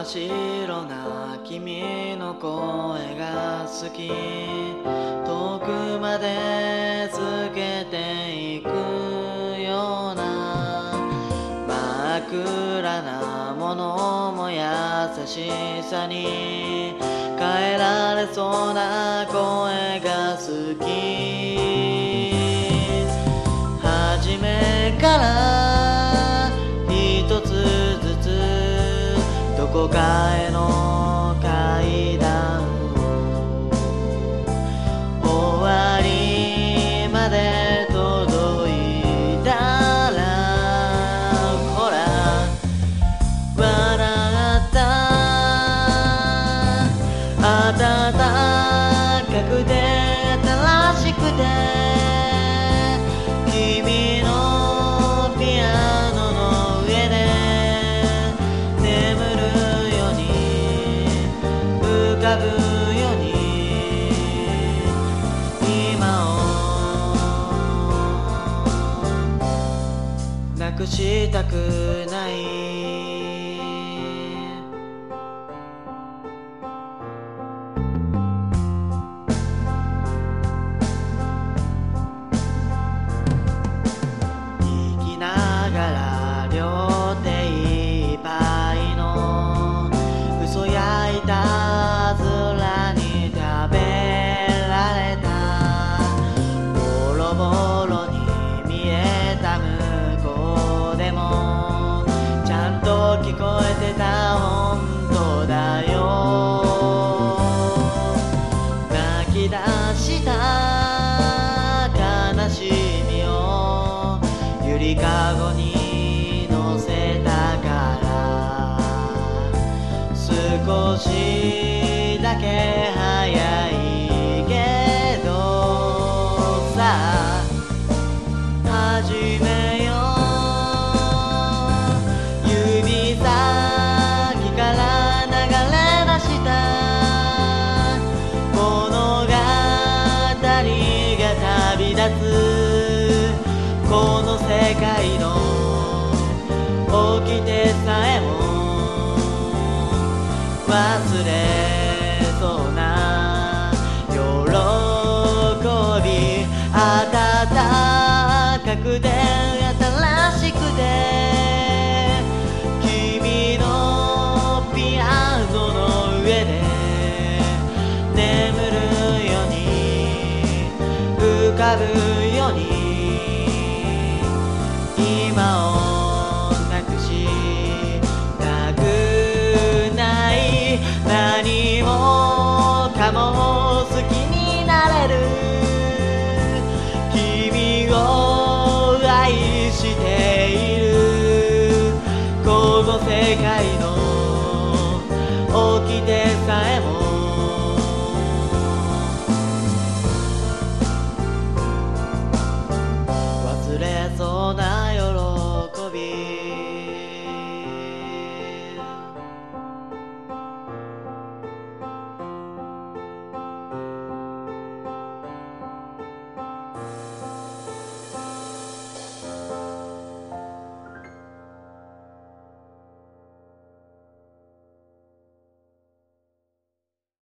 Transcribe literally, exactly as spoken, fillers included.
っ白な君の声が好き、遠くまでつけていくような真っ暗なものも優しさに変えられそうな声が好き。初めから一つずつどこかへの階段を終わりまで届いたら、ほら笑った暖かくて新しくて君のピアノの上で眠るように浮かぶように今をなくしたくない。両手いっぱいの嘘焼いた面に食べられた、ボロボロに見えた向こうでもちゃんと聞こえてた、本当だよ。泣き出した悲しみをゆりかごに少しだけ早いけどさ、始めよう。指先から流れ出した物語が旅立つ、この世界の掟さえも忘れそうな喜び、暖かくて新しくて君のピアノの上で眠るように浮かぶように今を何もかも好きになれる、君を愛して